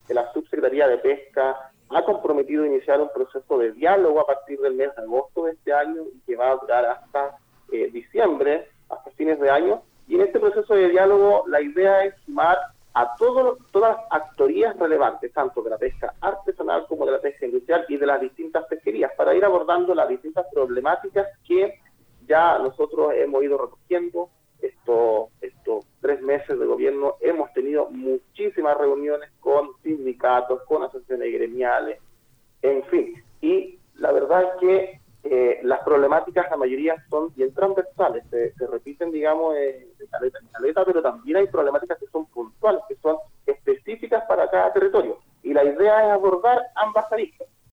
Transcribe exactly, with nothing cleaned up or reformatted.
que la Subsecretaría de Pesca ha comprometido a iniciar un proceso de diálogo a partir del mes de agosto de este año y que va a durar hasta eh, diciembre, hasta fines de año. Y en este proceso de diálogo la idea es sumar a todo, todas las actorías relevantes, tanto de la pesca artesanal como de la pesca industrial y de las distintas pesquerías, para ir abordando las distintas problemáticas que ya nosotros hemos ido recogiendo. Estos, estos tres meses de gobierno hemos tenido muchísimas reuniones con sindicatos, con asociaciones gremiales, en fin. Y la verdad es que eh, las problemáticas, la mayoría son bien transversales, se, se repiten, digamos, eh, de caleta en caleta, pero también hay problemáticas que son puntuales, que son específicas para cada territorio. Y la idea es abordar ambas aristas.